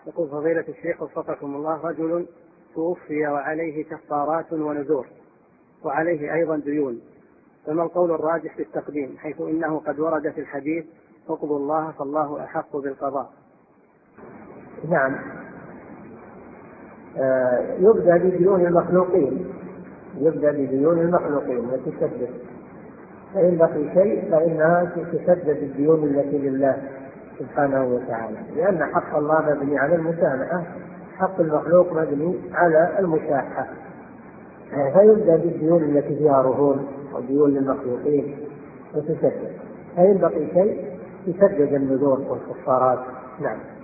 يقول فضيلة الشيخ وفقكم الله، رجل توفي وعليه كفارات ونذور وعليه أيضا ديون، فما القول الراجح في التقديم، حيث إنه قد ورد في الحديث اقضوا الله فالله أحق بالقضاء؟ نعم، يبدأ بديون المخلوقين، التي تسدد، فإن بقي شيء فإنها تسدد الديون التي لله سبحانه وتعالى، لأن حق الله مبني على المسامحة، حق المخلوق مبني على المساحة، فيبدأ بالديون التي فيها رهون وديون للمخلوقين وتسدد، فإن بقي شيء تسدد النذور والكفارات. نعم.